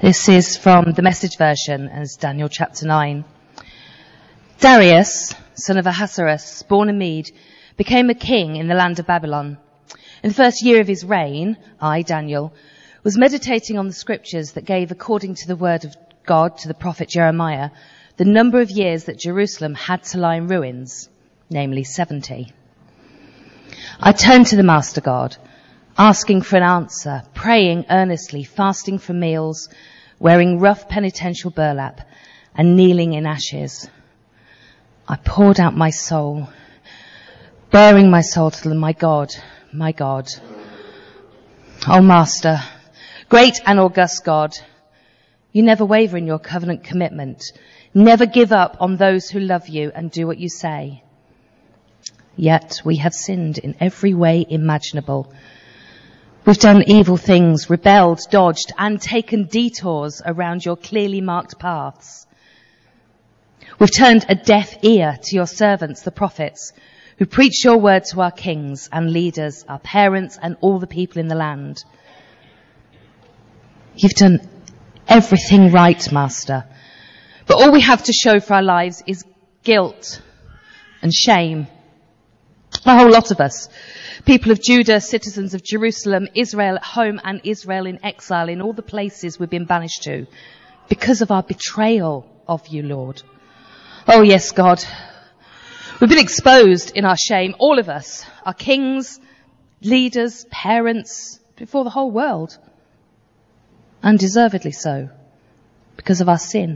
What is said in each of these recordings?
This is from the Message version as Daniel chapter 9. Darius, son of Ahasuerus, born in Mede, became a king in the land of Babylon. In the first year of his reign, I, Daniel, was meditating on the scriptures that gave, according to the word of God to the prophet Jeremiah, the number of years that Jerusalem had to lie in ruins, namely 70. I turned to the Master God, asking for an answer, praying earnestly, fasting from meals, wearing rough penitential burlap, and kneeling in ashes. I poured out my soul, bearing my soul to my God, my God. O Master, great and august God, you never waver in your covenant commitment. Never give up on those who love you and do what you say. Yet we have sinned in every way imaginable. We've done evil things, rebelled, dodged, and taken detours around your clearly marked paths. We've turned a deaf ear to your servants, the prophets, who preach your word to our kings and leaders, our parents, and all the people in the land. You've done everything right, Master. But all we have to show for our lives is guilt and shame. A whole lot of us. People of Judah, citizens of Jerusalem, Israel at home and Israel in exile in all the places we've been banished to because of our betrayal of you, Lord. Oh yes, God. We've been exposed in our shame, all of us, our kings, leaders, parents, before the whole world. Undeservedly so, because of our sin.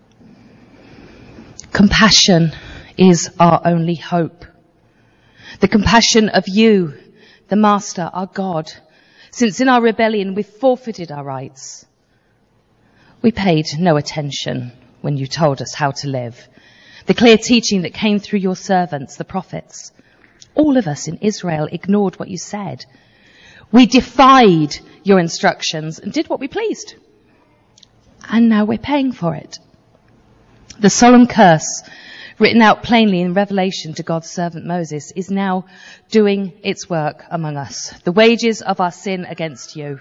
Compassion is our only hope. The compassion of you, the Master, our God, since in our rebellion we've forfeited our rights. We paid no attention when you told us how to live. The clear teaching that came through your servants, the prophets. All of us in Israel ignored what you said. We defied your instructions and did what we pleased. And now we're paying for it. The solemn curse written out plainly in Revelation to God's servant Moses is now doing its work among us. The wages of our sin against you.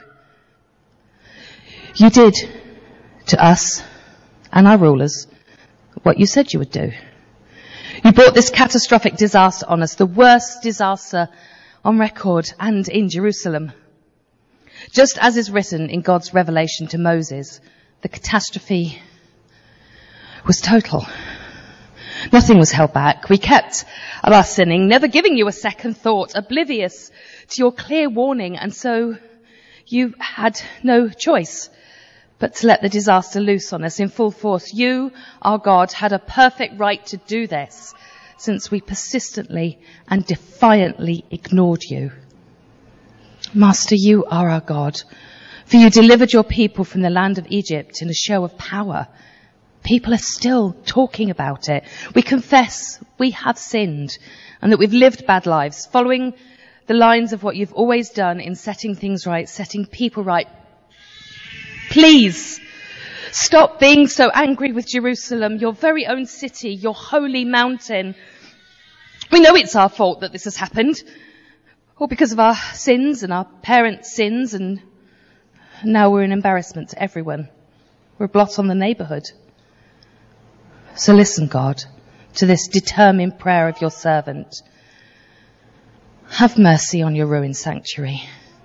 You did to us and our rulers what you said you would do. You brought this catastrophic disaster on us, the worst disaster on record and in Jerusalem. Just as is written in God's revelation to Moses, the catastrophe was total. Nothing was held back. We kept at our sinning, never giving you a second thought, oblivious to your clear warning, and so you had no choice but to let the disaster loose on us in full force. You, our God, had a perfect right to do this, since we persistently and defiantly ignored you. Master, you are our God, for you delivered your people from the land of Egypt in a show of power. People are still talking about it. We confess we have sinned and that we've lived bad lives, following the lines of what you've always done in setting things right, setting people right. Please stop being so angry with Jerusalem, your very own city, your holy mountain. We know it's our fault that this has happened, all because of our sins and our parents' sins, and now we're an embarrassment to everyone. We're a blot on the neighbourhood. So listen, God, to this determined prayer of your servant. Have mercy on your ruined sanctuary.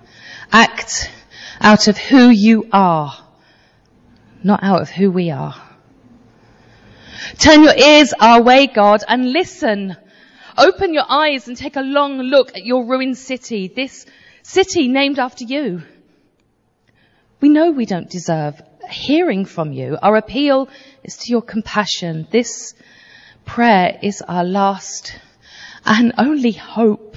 Act out of who you are, not out of who we are. Turn your ears our way, God, and listen. Open your eyes and take a long look at your ruined city, this city named after you. We know we don't deserve hearing from you. Our appeal is to your compassion. This prayer is our last and only hope.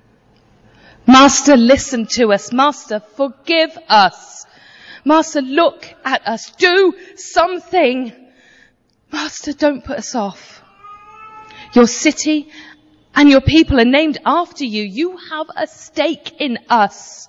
Master, listen to us. Master, forgive us. Master, look at us. Do something. Master, don't put us off. Your city and your people are named after you. You have a stake in us.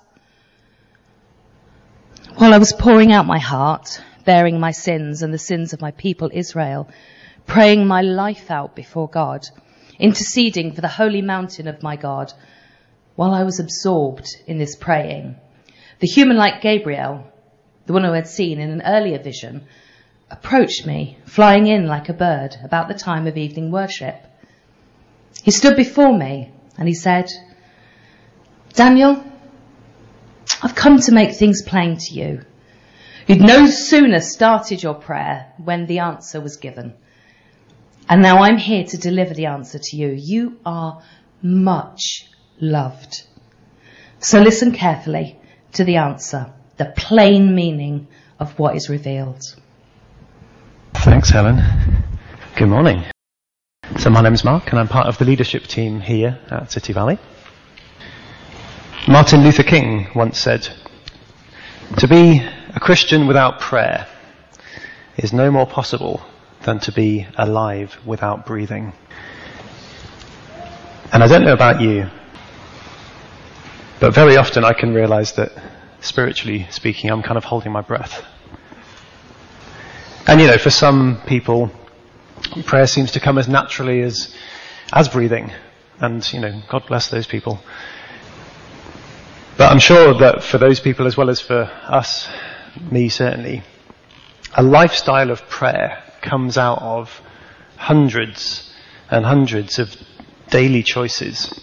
While I was pouring out my heart, bearing my sins and the sins of my people Israel, praying my life out before God, interceding for the holy mountain of my God, while I was absorbed in this praying, the human-like Gabriel the one who had seen in an earlier vision, approached me, flying in like a bird about the time of evening worship. He stood before me and he said, "Daniel, I've come to make things plain to you. You'd no sooner started your prayer when the answer was given. And now I'm here to deliver the answer to you. You are much loved. So listen carefully to the answer, the plain meaning of what is revealed." Thanks, Helen. Good morning. So my name's Mark and I'm part of the leadership team here at City Valley. Martin Luther King once said, "To be a Christian without prayer is no more possible than to be alive without breathing." And I don't know about you, but very often I can realize that, spiritually speaking, I'm kind of holding my breath. And for some people, prayer seems to come as naturally as breathing. And, God bless those people. But I'm sure that for those people as well as for us, me certainly, a lifestyle of prayer comes out of hundreds and hundreds of daily choices.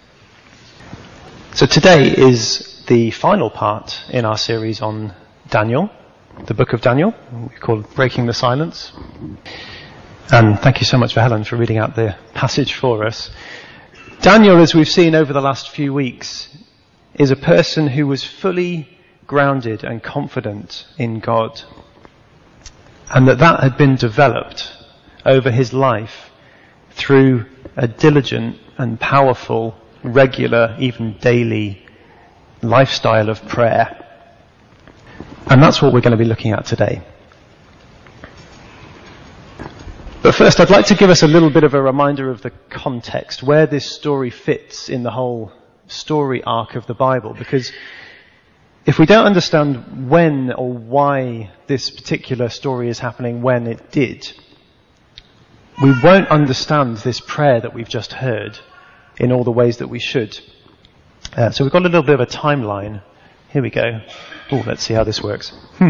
So today is the final part in our series on Daniel, the book of Daniel, we call Breaking the Silence. And thank you so much for Helen for reading out the passage for us. Daniel, as we've seen over the last few weeks, is a person who was fully grounded and confident in God. And that had been developed over his life through a diligent and powerful, regular, even daily lifestyle of prayer. And that's what we're going to be looking at today. But first, I'd like to give us a little bit of a reminder of the context, where this story fits in the whole story arc of the Bible, because if we don't understand when or why this particular story is happening when it did, we won't understand this prayer that we've just heard in all the ways that we should. So we've got a little bit of a timeline. Here we go. Let's see how this works.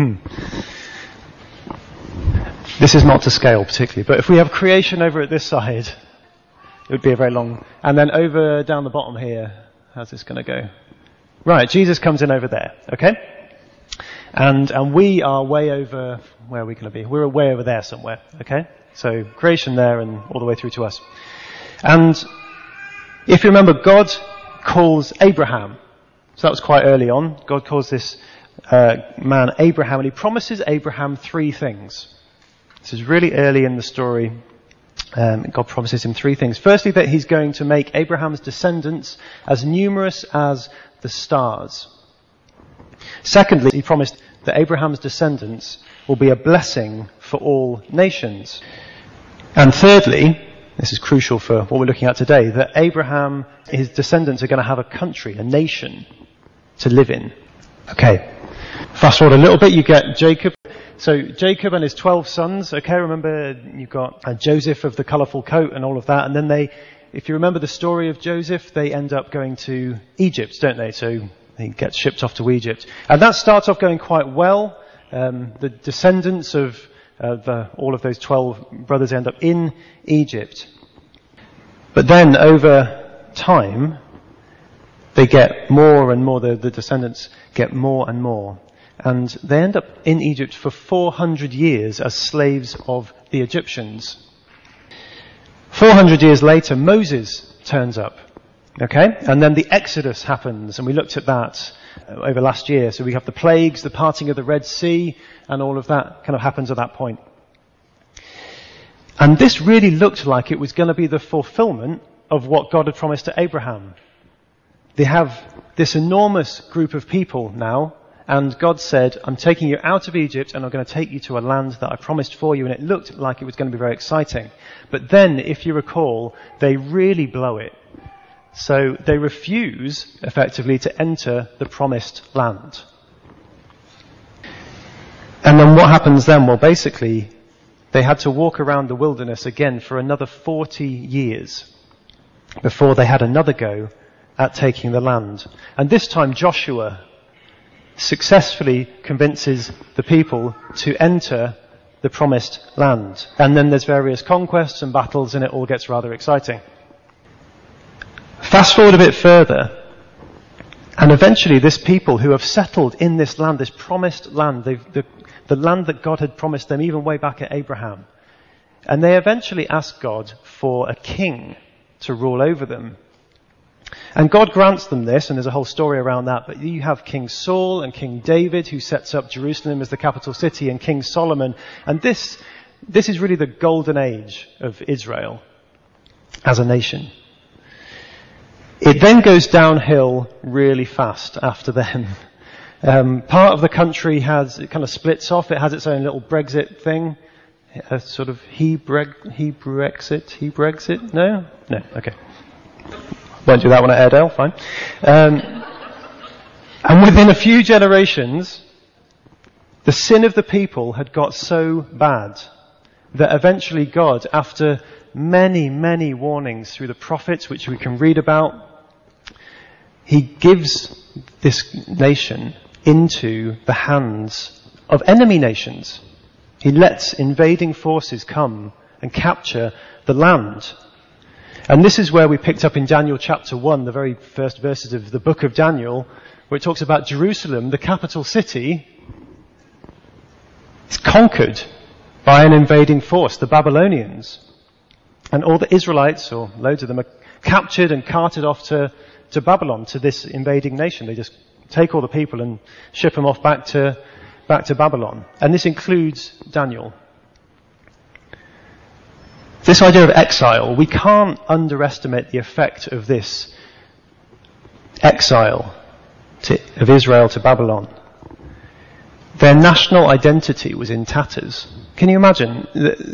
This is not to scale particularly, but if we have creation over at this side, it would be a very long, and then over down the bottom here, how's this going to go? Right, Jesus comes in over there, okay? And we are way over, where are we going to be? We're way over there somewhere, okay? So creation there and all the way through to us. And if you remember, God calls Abraham. So that was quite early on. God calls this man Abraham, and he promises Abraham three things. This is really early in the story. God promises him three things. Firstly, that he's going to make Abraham's descendants as numerous as the stars. Secondly, he promised that Abraham's descendants will be a blessing for all nations. And thirdly, this is crucial for what we're looking at today, that Abraham, his descendants are going to have a country, a nation to live in. Okay. Fast forward a little bit, you get Jacob. So Jacob and his 12 sons, okay, remember you've got Joseph of the colourful coat and all of that, and then if you remember the story of Joseph, they end up going to Egypt, don't they? So he gets shipped off to Egypt. And that starts off going quite well. The descendants of all of those 12 brothers end up in Egypt. But then over time, they get more and more, the descendants get more and more. And they end up in Egypt for 400 years as slaves of the Egyptians. 400 years later, Moses turns up. Okay? And then the Exodus happens, and we looked at that over last year. So we have the plagues, the parting of the Red Sea, and all of that kind of happens at that point. And this really looked like it was going to be the fulfillment of what God had promised to Abraham. They have this enormous group of people now, and God said, I'm taking you out of Egypt and I'm going to take you to a land that I promised for you. And it looked like it was going to be very exciting. But then, if you recall, they really blow it. So they refuse, effectively, to enter the promised land. And then what happens then? Well, basically, they had to walk around the wilderness again for another 40 years before they had another go at taking the land. And this time Joshua successfully convinces the people to enter the promised land. And then there's various conquests and battles, and it all gets rather exciting. Fast forward a bit further, and eventually this people who have settled in this land, this promised land, the land that God had promised them even way back at Abraham, and they eventually ask God for a king to rule over them. And God grants them this, and there's a whole story around that, but you have King Saul and King David who sets up Jerusalem as the capital city, and King Solomon, and this is really the golden age of Israel as a nation. It then goes downhill really fast after them. Part of the country it kind of splits off. It has its own little Brexit thing. A sort of Brexit? No? No, okay. Won't do that one at Airedale, fine. And within a few generations, the sin of the people had got so bad that eventually God, after many, many warnings through the prophets, which we can read about, he gives this nation into the hands of enemy nations. He lets invading forces come and capture the land. And this is where we picked up in Daniel chapter 1, the very first verses of the book of Daniel, where it talks about Jerusalem, the capital city, is conquered by an invading force, the Babylonians. And all the Israelites, or loads of them, are captured and carted off to Babylon, to this invading nation. They just take all the people and ship them off back to Babylon. And this includes Daniel. This idea of exile, we can't underestimate the effect of this exile of Israel to Babylon. Their national identity was in tatters. Can you imagine?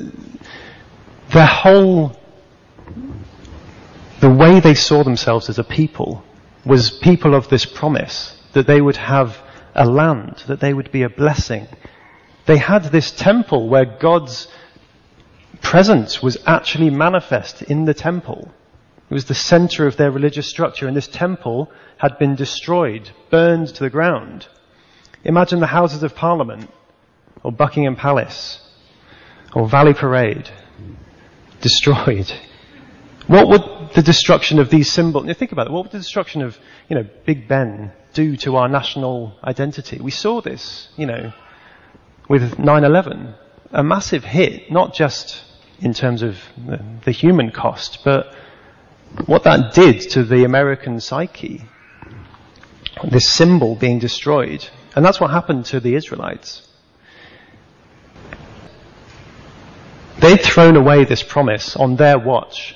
The way they saw themselves as a people was people of this promise, that they would have a land, that they would be a blessing. They had this temple where God's presence was actually manifest in the temple. It was the center of their religious structure, and this temple had been destroyed, burned to the ground. Imagine the Houses of Parliament, or Buckingham Palace, or Valley Parade, destroyed. What would the destruction of these symbols, think about it, what would the destruction of, Big Ben do to our national identity? We saw this, with 9/11. A massive hit, not just in terms of the human cost, but what that did to the American psyche. This symbol being destroyed. And that's what happened to the Israelites. They'd thrown away this promise on their watch.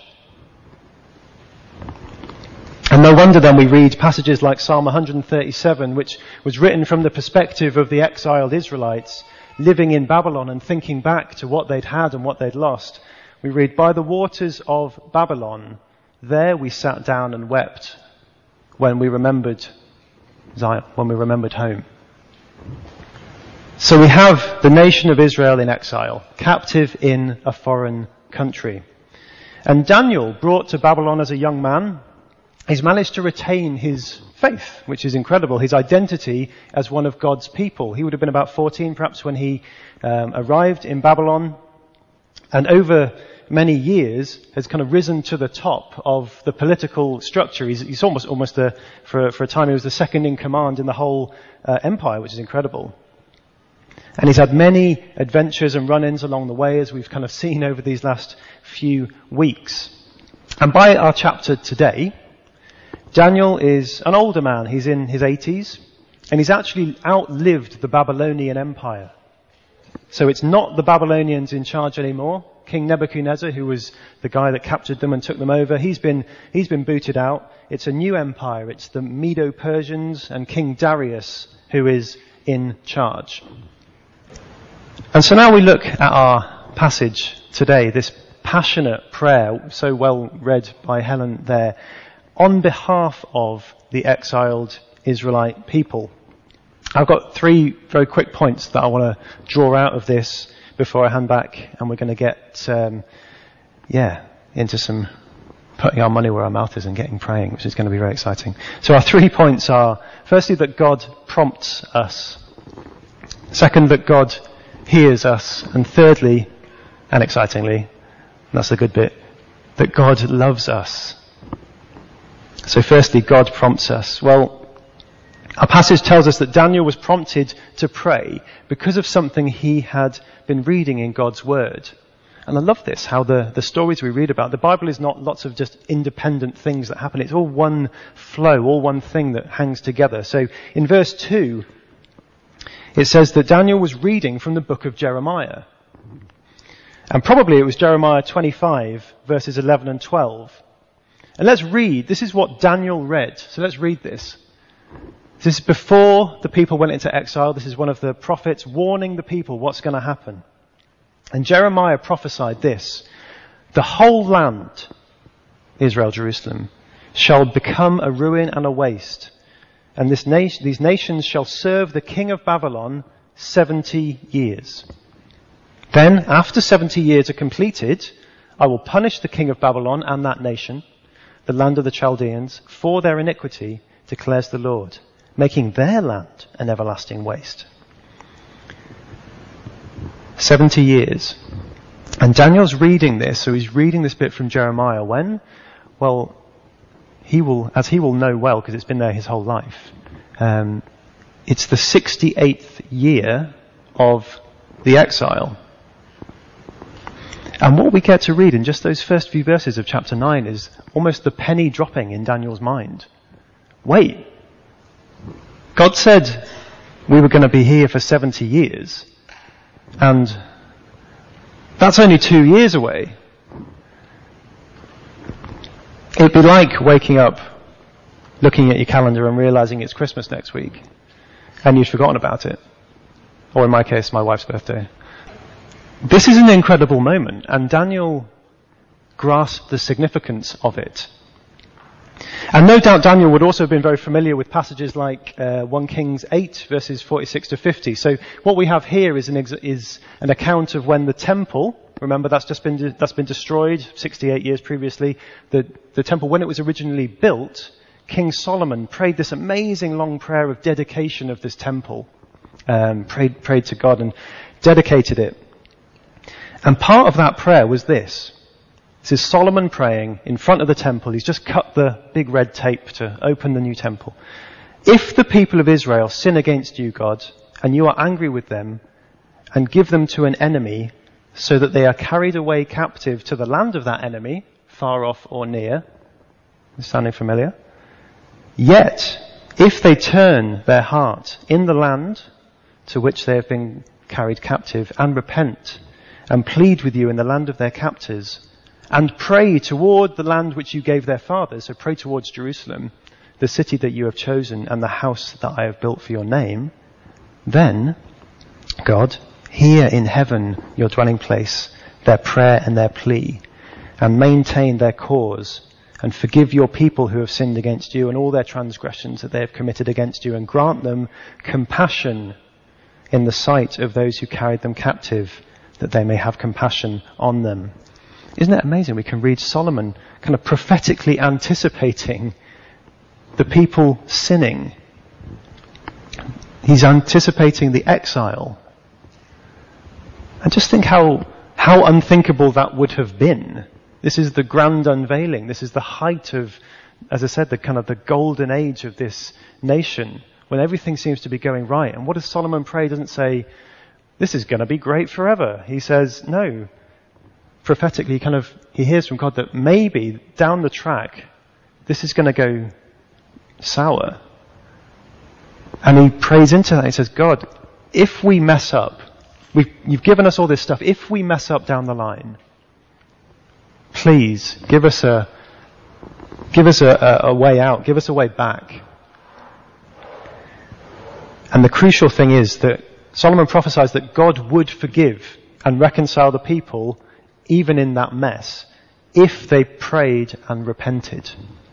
And no wonder then we read passages like Psalm 137, which was written from the perspective of the exiled Israelites living in Babylon and thinking back to what they'd had and what they'd lost. We read, "By the waters of Babylon, there we sat down and wept when we remembered Zion, when we remembered home." So we have the nation of Israel in exile, captive in a foreign country. And Daniel, brought to Babylon as a young man, he's managed to retain his faith, which is incredible, his identity as one of God's people. He would have been about 14 perhaps when he arrived in Babylon, and over many years has kind of risen to the top of the political structure. He's almost for a time he was the second in command in the whole empire, which is incredible. And he's had many adventures and run-ins along the way, as we've kind of seen over these last few weeks. And by our chapter today, Daniel is an older man. He's in his 80s, and he's actually outlived the Babylonian Empire. So it's not the Babylonians in charge anymore. King Nebuchadnezzar, who was the guy that captured them and took them over, he's been booted out. It's a new empire. It's the Medo-Persians and King Darius who is in charge. And so now we look at our passage today, this passionate prayer, so well read by Helen there, on behalf of the exiled Israelite people. I've got 3 very quick points that I want to draw out of this before I hand back, and we're going to get, into some putting our money where our mouth is and getting praying, which is going to be very exciting. So our 3 points are, firstly, that God prompts us. Second, that God hears us. And thirdly, and excitingly, and that's the good bit, that God loves us. So firstly, God prompts us. Well, our passage tells us that Daniel was prompted to pray because of something he had been reading in God's word. And I love this, how the stories we read about, the Bible is not lots of just independent things that happen. It's all one flow, all one thing that hangs together. So in verse 2, it says that Daniel was reading from the book of Jeremiah. And probably it was Jeremiah 25, verses 11 and 12. And let's read, this is what Daniel read. So let's read this. This is before the people went into exile. This is one of the prophets warning the people what's going to happen. And Jeremiah prophesied this: the whole land, Israel, Jerusalem, shall become a ruin and a waste. And these nations shall serve the king of Babylon 70 years. Then, after 70 years are completed, I will punish the king of Babylon and that nation, the land of the Chaldeans, for their iniquity, declares the Lord, making their land an everlasting waste. 70 years. And Daniel's reading this, so he's reading this bit from Jeremiah when? Well, he will know well, because it's been there his whole life. It's the 68th year of the exile. And what we get to read in just those first few verses of chapter 9 is almost the penny dropping in Daniel's mind. Wait, God said we were going to be here for 70 years. And that's only 2 years away. It'd be like waking up, looking at your calendar and realizing it's Christmas next week, and you've forgotten about it. Or in my case, my wife's birthday. This is an incredible moment, and Daniel grasped the significance of it. And no doubt Daniel would also have been very familiar with passages like 1 Kings 8, verses 46 to 50. So what we have here is an account of when the temple, remember that's been destroyed 68 years previously, the temple, when it was originally built, King Solomon prayed this amazing long prayer of dedication of this temple, prayed to God and dedicated it. And part of that prayer was this. This is Solomon praying in front of the temple. He's just cut the big red tape to open the new temple. If the people of Israel sin against you, God, and you are angry with them, and give them to an enemy, so that they are carried away captive to the land of that enemy, far off or near, sounding familiar? Yet, if they turn their heart in the land to which they have been carried captive, and repent, and plead with you in the land of their captors, and pray toward the land which you gave their fathers, so pray towards Jerusalem, the city that you have chosen, and the house that I have built for your name, then, God, hear in heaven, your dwelling place, their prayer and their plea, and maintain their cause, and forgive your people who have sinned against you and all their transgressions that they have committed against you, and grant them compassion in the sight of those who carried them captive, that they may have compassion on them. Isn't it amazing? We can read Solomon kind of prophetically anticipating the people sinning. He's anticipating the exile. And just think how unthinkable that would have been. This is the grand unveiling. This is the height of, as I said, the kind of the golden age of this nation, when everything seems to be going right. And what does Solomon pray? He doesn't say, this is going to be great forever. He says, no. Prophetically, he hears from God that maybe down the track, this is going to go sour. And he prays into that. He says, God, if we mess up, you've given us all this stuff. If we mess up down the line, please give us a way out. Give us a way back. And the crucial thing is that Solomon prophesies that God would forgive and reconcile the people even in that mess, if they prayed and repented.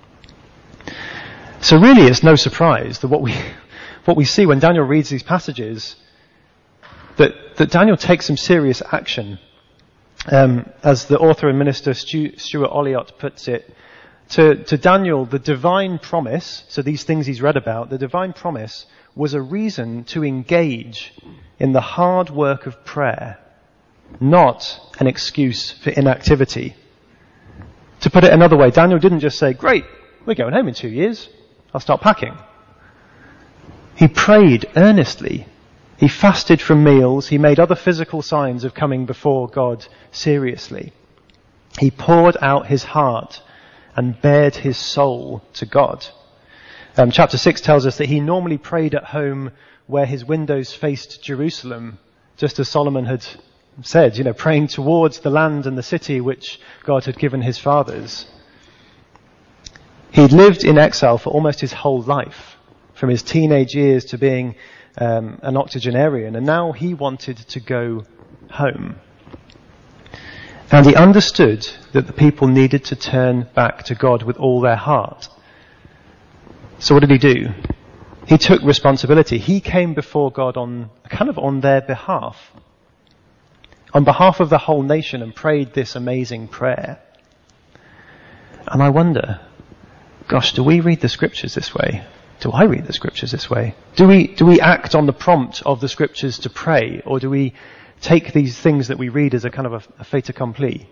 So really it's no surprise that what we see when Daniel reads these passages, that Daniel takes some serious action. As the author and minister Stuart Olliott puts it, to Daniel, the divine promise, so these things he's read about, the divine promise was a reason to engage in the hard work of prayer, not an excuse for inactivity. To put it another way, Daniel didn't just say, great, we're going home in 2 years, I'll start packing. He prayed earnestly. He fasted from meals. He made other physical signs of coming before God seriously. He poured out his heart and bared his soul to God. Chapter 6 tells us that he normally prayed at home where his windows faced Jerusalem, just as Solomon had said, praying towards the land and the city which God had given his fathers. He'd lived in exile for almost his whole life, from his teenage years to being an octogenarian, and now he wanted to go home. And he understood that the people needed to turn back to God with all their heart. So what did he do? He took responsibility. He came before God on their behalf, on behalf of the whole nation, and prayed this amazing prayer. And I wonder, gosh, do we read the scriptures this way? Do I read the scriptures this way? Do we act on the prompt of the scriptures to pray, or do we take these things that we read as a kind of a fait accompli?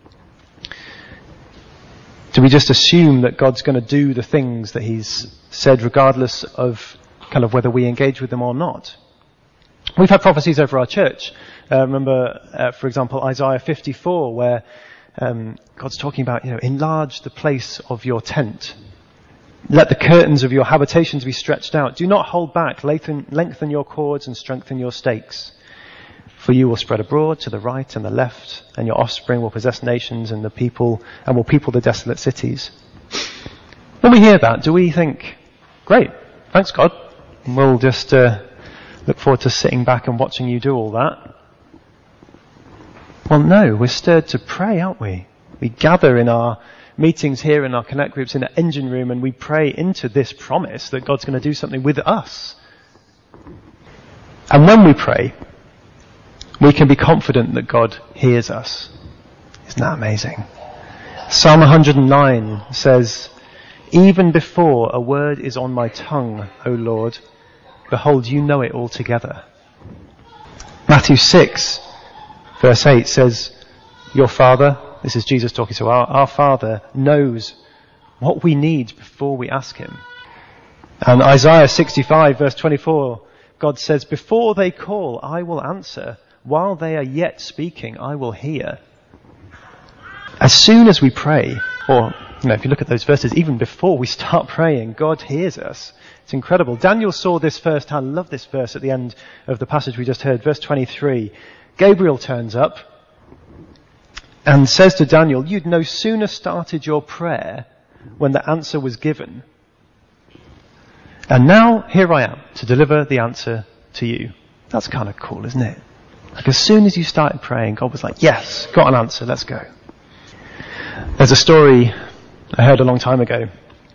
Do we just assume that God's going to do the things that he's said regardless of kind of whether we engage with them or not? We've had prophecies over our church. Remember, for example, Isaiah 54, where God's talking about, enlarge the place of your tent. Let the curtains of your habitations be stretched out. Do not hold back. Lengthen your cords and strengthen your stakes. For you will spread abroad to the right and the left, and your offspring will possess nations and will people the desolate cities. When we hear that, do we think, great, thanks God, and we'll just look forward to sitting back and watching you do all that? Well, no, we're stirred to pray, aren't we? We gather in our meetings here in our Connect groups in the engine room, and we pray into this promise that God's going to do something with us. And when we pray, we can be confident that God hears us. Isn't that amazing? Psalm 109 says, even before a word is on my tongue, O Lord, behold, you know it altogether. Matthew 6, verse 8 says, your Father, this is Jesus talking to our Father, knows what we need before we ask him. And Isaiah 65, verse 24, God says, before they call, I will answer. While they are yet speaking, I will hear. As soon as we pray, or if you look at those verses, even before we start praying, God hears us. It's incredible. Daniel saw this firsthand. I love this verse at the end of the passage we just heard, verse 23. Gabriel turns up and says to Daniel, you'd no sooner started your prayer when the answer was given. And now here I am to deliver the answer to you. That's kind of cool, isn't it? Like as soon as you started praying, God was like, yes, got an answer, let's go. There's a story I heard a long time ago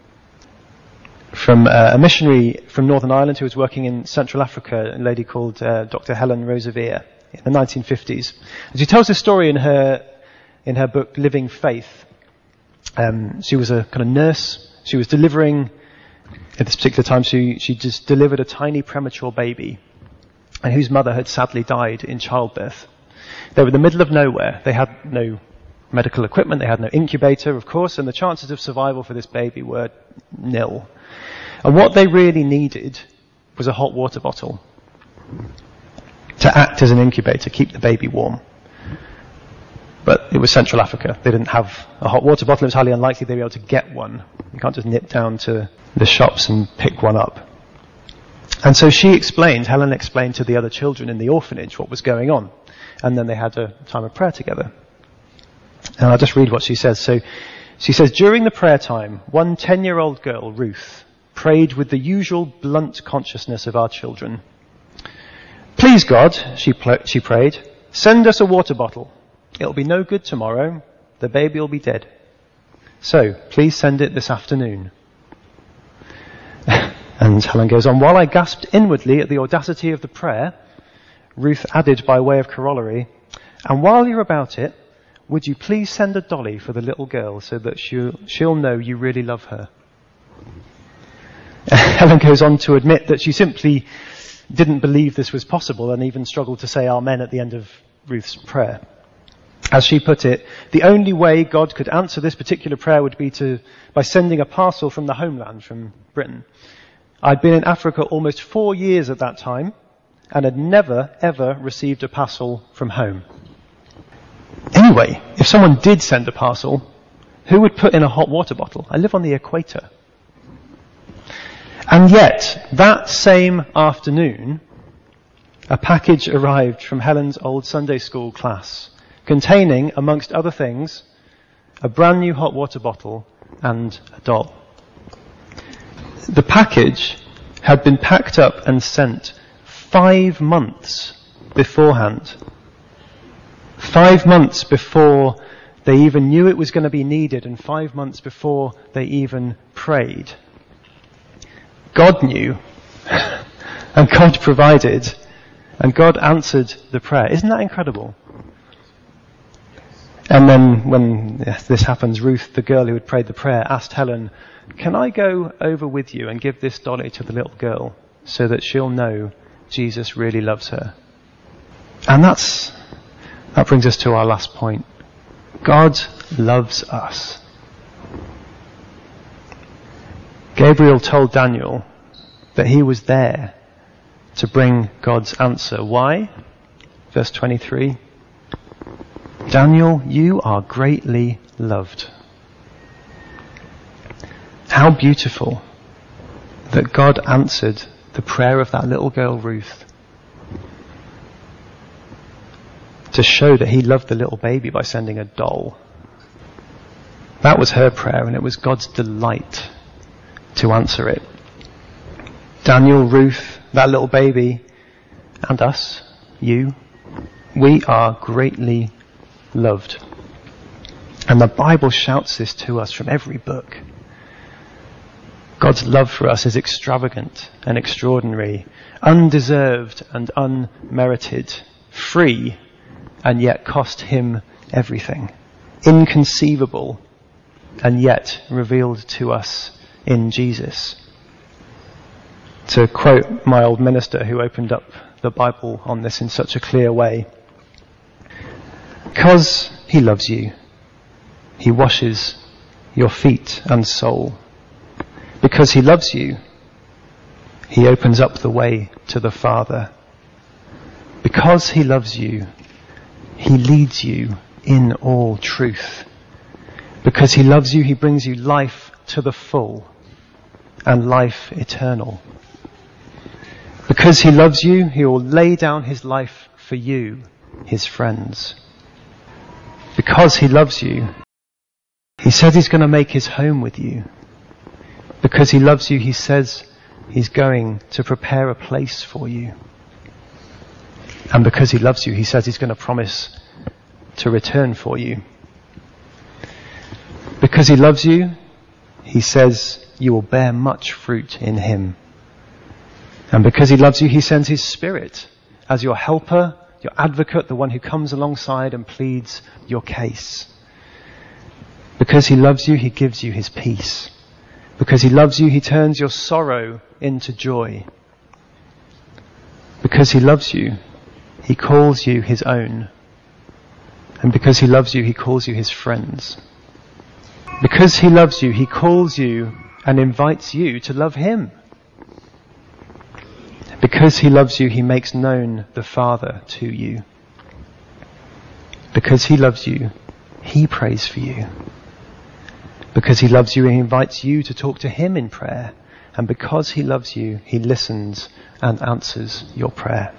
from a missionary from Northern Ireland who was working in Central Africa, a lady called Dr. Helen Roseveare in the 1950s. And she tells this story in her book, Living Faith. She was a kind of nurse. She was delivering, at this particular time, she just delivered a tiny premature baby, and whose mother had sadly died in childbirth. They were in the middle of nowhere. They had no medical equipment. They had no incubator, of course, and the chances of survival for this baby were nil. And what they really needed was a hot water bottle to act as an incubator, keep the baby warm. But it was Central Africa. They didn't have a hot water bottle. It was highly unlikely they'd be able to get one. You can't just nip down to the shops and pick one up. And so Helen explained to the other children in the orphanage what was going on. And then they had a time of prayer together. And I'll just read what she says. So she says, during the prayer time, one 10-year-old girl, Ruth, prayed with the usual blunt consciousness of our children. Please God, she prayed, send us a water bottle. It'll be no good tomorrow. The baby will be dead. So please send it this afternoon. And Helen goes on, while I gasped inwardly at the audacity of the prayer, Ruth added by way of corollary, and while you're about it, would you please send a dolly for the little girl so that she'll know you really love her? Helen goes on to admit that she simply didn't believe this was possible and even struggled to say amen at the end of Ruth's prayer. As she put it, the only way God could answer this particular prayer would be by sending a parcel from the homeland, from Britain. I'd been in Africa almost 4 years at that time and had never, ever received a parcel from home. Anyway, if someone did send a parcel, who would put in a hot water bottle? I live on the equator. And yet, that same afternoon, a package arrived from Helen's old Sunday school class, containing, amongst other things, a brand new hot water bottle and a doll. The package had been packed up and sent 5 months beforehand. 5 months before they even knew it was going to be needed, and 5 months before they even prayed. God knew, and God provided, and God answered the prayer. Isn't that incredible? And then when this happens, Ruth, the girl who had prayed the prayer, asked Helen, can I go over with you and give this dolly to the little girl so that she'll know Jesus really loves her? And that brings us to our last point. God loves us. Gabriel told Daniel that he was there to bring God's answer. Why? Verse 23. Daniel, you are greatly loved. How beautiful that God answered the prayer of that little girl Ruth to show that he loved the little baby by sending a doll. That was her prayer, and it was God's delight to answer it. Daniel, Ruth, that little baby, and us, you, we are greatly loved. And the Bible shouts this to us from every book. God's love for us is extravagant and extraordinary, undeserved and unmerited, free, and yet cost him everything, inconceivable, and yet revealed to us in Jesus. To quote my old minister who opened up the Bible on this in such a clear way, because he loves you, he washes your feet and soul. Because he loves you, he opens up the way to the Father. Because he loves you, he leads you in all truth. Because he loves you, he brings you life to the full and life eternal. Because he loves you, he will lay down his life for you, his friends. Because he loves you, he says he's going to make his home with you. Because he loves you, he says he's going to prepare a place for you. And because he loves you, he says he's going to promise to return for you. Because he loves you, he says you will bear much fruit in him. And because he loves you, he sends his Spirit as your helper, your advocate, the one who comes alongside and pleads your case. Because he loves you, he gives you his peace. Because he loves you, he turns your sorrow into joy. Because he loves you, he calls you his own. And because he loves you, he calls you his friends. Because he loves you, he calls you and invites you to love him. Because he loves you, he makes known the Father to you. Because he loves you, he prays for you. Because he loves you, he invites you to talk to him in prayer. And because he loves you, he listens and answers your prayer.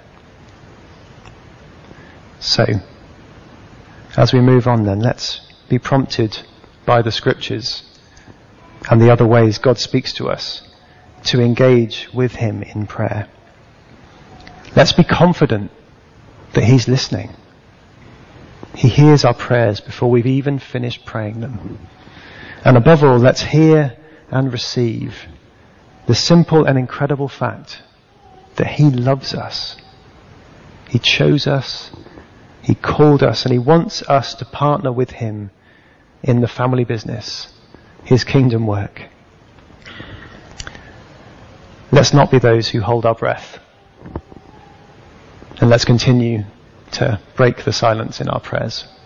So, as we move on then, let's be prompted by the scriptures and the other ways God speaks to us to engage with him in prayer. Let's be confident that he's listening. He hears our prayers before we've even finished praying them. And above all, let's hear and receive the simple and incredible fact that he loves us. He chose us He called us and he wants us to partner with him in the family business, his kingdom work. Let's not be those who hold our breath. And let's continue to break the silence in our prayers.